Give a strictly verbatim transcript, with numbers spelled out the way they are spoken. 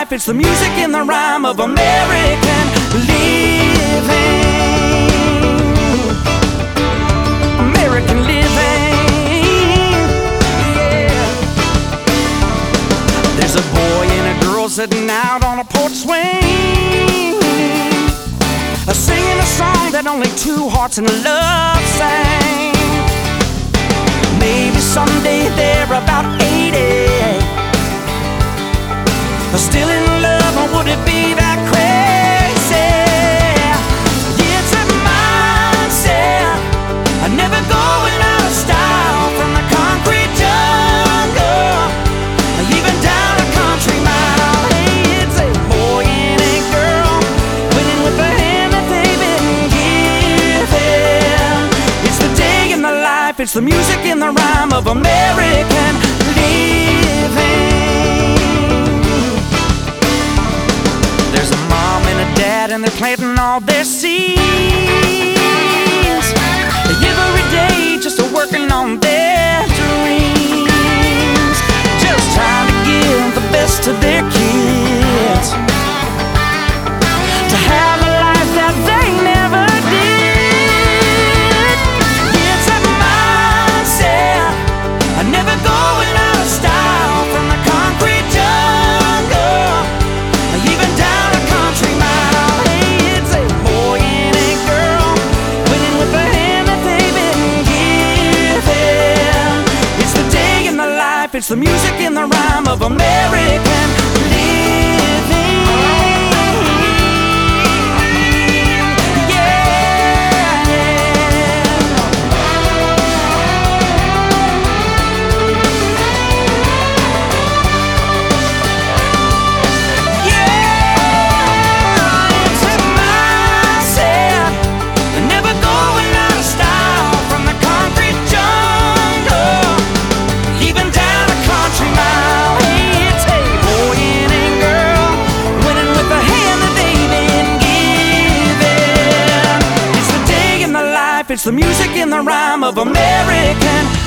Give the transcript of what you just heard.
life, it's the music in the rhyme of American living. American living, yeah. There's a boy and a girl sitting out on a porch swing, singing a song that only two hearts in love sang. Maybe someday they're about eighty, still in love, or would it be that crazy? Yeah, it's a mindset, never going out of style, from the concrete jungle, even down a country mile. Hey, it's a boy and a girl, winning with the hand that they've been given. It's the day in the life, it's the music in the rhyme of American living. There's a mom and a dad, and they're planting all their seeds every day, just working on their dreams, just trying to give the best to their kids, to have a life that they never did. It's a mindset, never going out of style, from the concrete jungle, even down a country mile. Hey, it's a boy and a girl, winning with the hand that they've been given. It's the day in the life, it's the music in the rhyme of American living. It's the music in the rhyme of American